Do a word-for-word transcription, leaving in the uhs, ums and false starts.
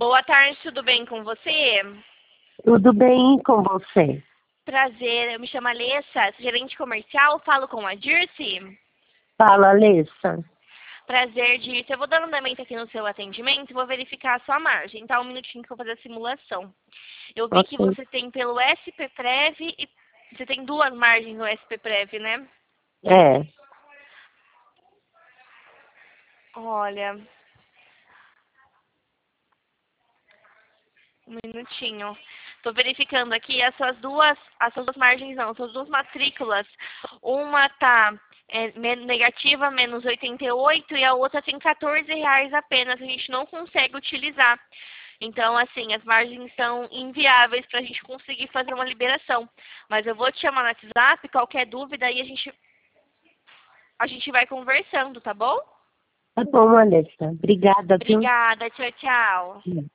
Boa tarde, tudo bem com você? Tudo bem com você? Prazer, eu me chamo Alessa, sou gerente comercial, falo com a Dirce. Fala, Alessa. Prazer, Dirce. Eu vou dar um andamento aqui no seu atendimento e vou verificar a sua margem, tá? Um minutinho que eu vou fazer a simulação. Eu vi que Ok. você tem pelo SPPrev e você tem duas margens no SPPrev, né? É. Olha, um minutinho. Estou verificando aqui as suas duas, as suas duas margens não, as suas duas matrículas. Uma tá é, me- negativa, menos oitenta e oito, e a outra tem quatorze reais apenas. A gente não consegue utilizar. Então, assim, as margens são inviáveis para a gente conseguir fazer uma liberação. Mas eu vou te chamar no WhatsApp, qualquer dúvida aí a gente, a gente vai conversando, tá bom? Tá bom, Alessa. Obrigada, viu? Obrigada, tchau, tchau.